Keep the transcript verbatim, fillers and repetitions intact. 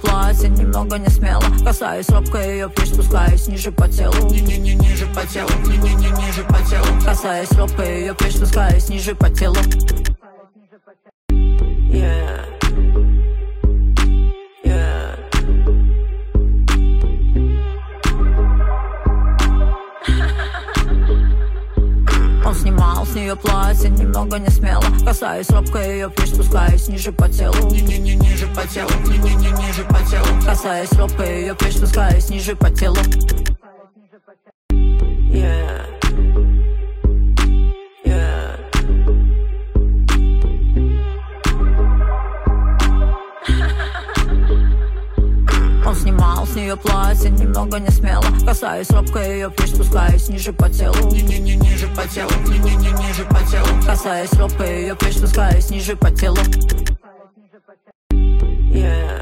платье, немного не смело. Касаюсь робко ее плеч, спускаюсь ниже по телу. Не-не-не, ниже по телу, не-не-не, ниже по телу. Касаясь робко ее плеч, спускаюсь ниже по телу. Yeah. Yeah. Он снимал с нее платье, немного не смело. Касаюсь робко ее плеч, спускаюсь ниже по телу. Не-не-не, ниже по телу, не-не-не, ниже по телу. Касаясь робко ее плеч, спускаюсь ниже по телу. Yeah. Yeah. Он снимал с нее платье, немного не смело. Касаюсь робко ее плеч, спускаюсь ниже по телу. Не-не-не, ниже по телу, не-не-не, ниже по телу. Касаясь робко ее плеч, спускаюсь ниже по телу. Yeah.